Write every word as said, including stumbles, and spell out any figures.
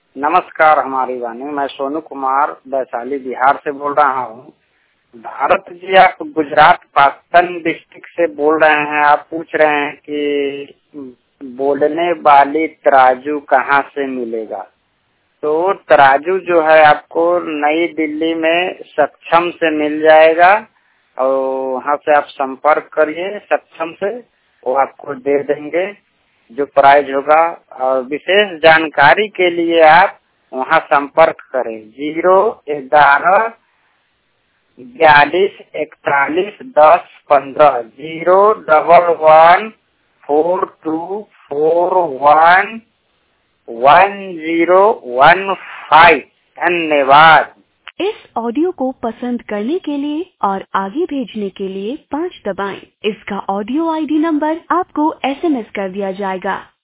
नमस्कार हमारी वाणी, मैं सोनू कुमार वैशाली बिहार से बोल रहा हूँ। भारत जी, आप गुजरात पाटन डिस्ट्रिक्ट से बोल रहे हैं। आप पूछ रहे हैं कि बोलने वाली तराजू कहाँ से मिलेगा। तो तराजू जो है आपको नई दिल्ली में सक्षम से मिल जाएगा और वहाँ से आप संपर्क करिए सक्षम से, वो आपको दे देंगे जो प्राइज होगा। और विशेष जानकारी के लिए आप वहाँ संपर्क करें जीरो ग्यारह बयालीस इकतालीस दस पंद्रह zero double one four two four one one zero one five. धन्यवाद। इस ऑडियो को पसंद करने के लिए और आगे भेजने के लिए पाँच दबाएं। इसका ऑडियो आईडी नंबर आपको एसएमएस कर दिया जाएगा।